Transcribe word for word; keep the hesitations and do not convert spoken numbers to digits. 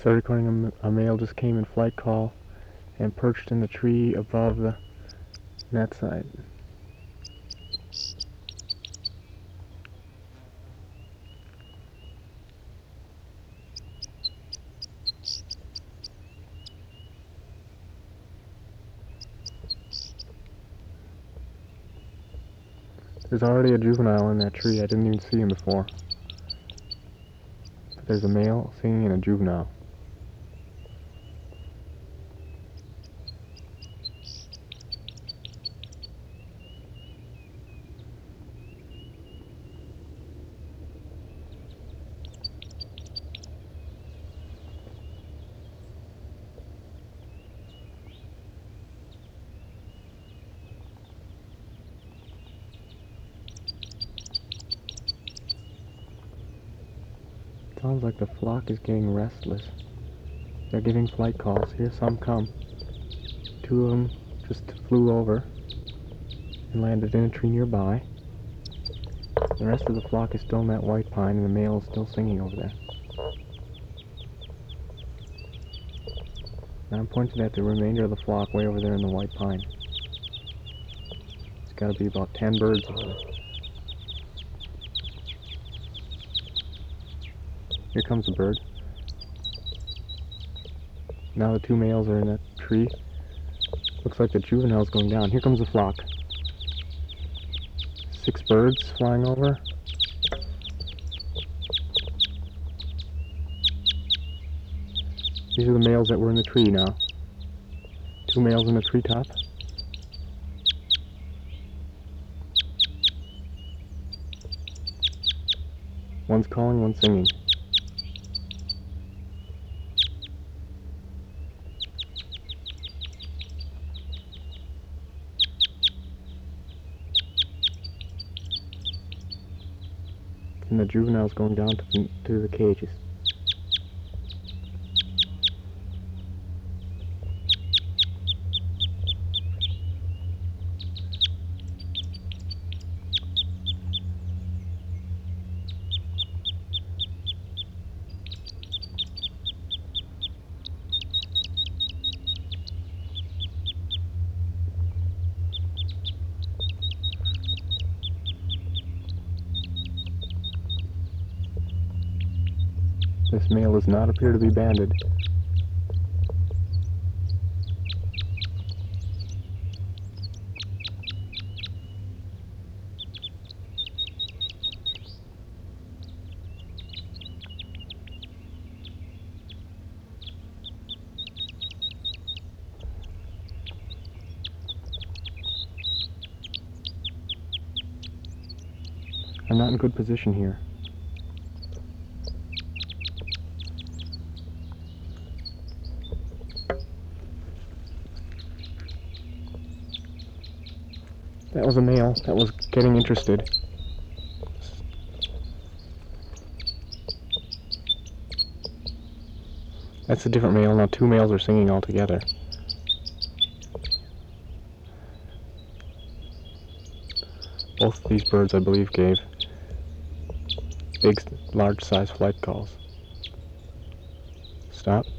Started recording a, a male just came in flight call and perched in the tree above the net site. There's already a juvenile in that tree. I didn't even see him before. But there's a male singing and a juvenile. Sounds like the flock is getting restless. They're getting flight calls. Here some come. Two of them just flew over and landed in a tree nearby. The rest of the flock is still in that white pine, and the male is still singing over there. Now I'm pointing at the remainder of the flock way over there in the white pine. There's got to be about ten birds over there. Here comes a bird. Now the two males are in that tree. Looks like the juvenile's going down. Here comes the flock. Six birds flying over. These are the males that were in the tree now. Two males in the treetop. One's calling, one's singing. And the juvenile's going down to the, to the cages. This male does not appear to be banded. I'm not in good position here. That was a male that was getting interested. That's a different male. Now two males are singing all together. Both of these birds, I believe, gave big, large-size flight calls. Stop.